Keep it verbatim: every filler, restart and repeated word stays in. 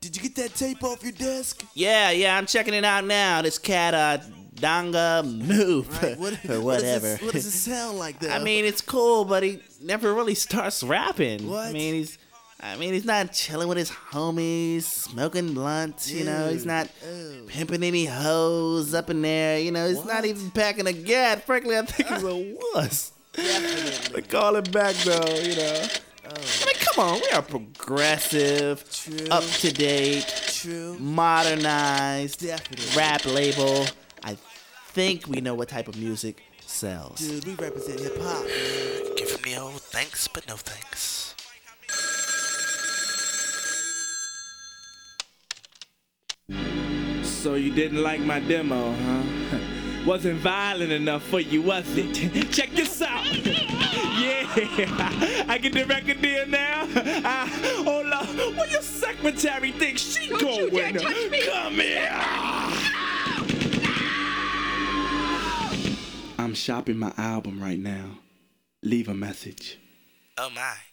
Did you get that tape off your desk? Yeah, yeah, I'm checking it out now. This cat, uh, Donga Move, Right, what, or what whatever. Does this, what does it sound like, though? I mean, it's cool, but he never really starts rapping. What? I mean, he's, I mean, he's not chilling with his homies, smoking blunts. You know, he's not Ew. pimping any hoes up in there. You know, he's What? not even packing a gat. Frankly, I think he's a wuss. Definitely. But call him back though, you know. Oh, I mean, come on, we are progressive, True. up to date, true. modernized, Definitely. rap label. I think we know what type of music sells. Dude, we represent hip hop. Give him the old thanks, but no thanks. So you didn't like my demo, huh? Wasn't violent enough for you, was it? Check this out. Yeah, I get the record deal now. Uh, hold up, where your secretary thinks she going? Come here. I'm shopping my album right now. Leave a message. Oh my.